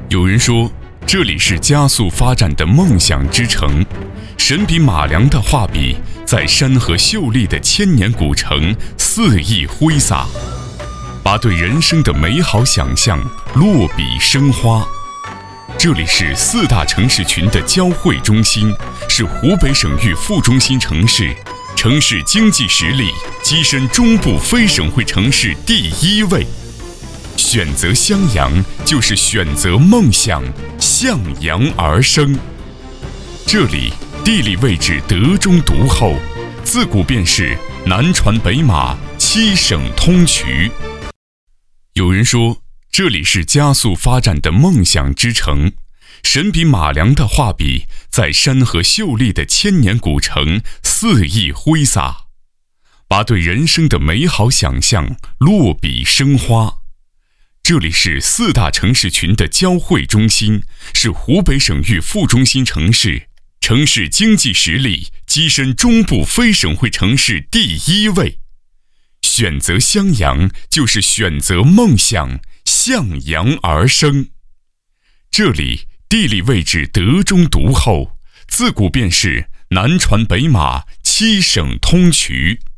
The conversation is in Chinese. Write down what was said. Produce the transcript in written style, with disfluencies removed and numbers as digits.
有人说，这里是加速发展的梦想之城，神笔马良的画笔在山河秀丽的千年古城肆意挥洒，把对人生的美好想象落笔生花。这里是4大城市群的交汇中心，是湖北省域副中心城市，城市经济实力跻身中部非省会城市第1位。选择襄阳，就是选择梦想，向阳而生。这里地理位置得中独厚，自古便是南传北马，7省通衢。有人说，这里是加速发展的梦想之城，神笔马良的画笔在山河秀丽的千年古城肆意挥洒，把对人生的美好想象落笔生花。这里是4大城市群的交汇中心，是湖北省域副中心城市，城市经济实力跻身中部非省会城市第1位。选择襄阳，就是选择梦想，向阳而生。这里地理位置得中独厚，自古便是南传北马，7省通衢。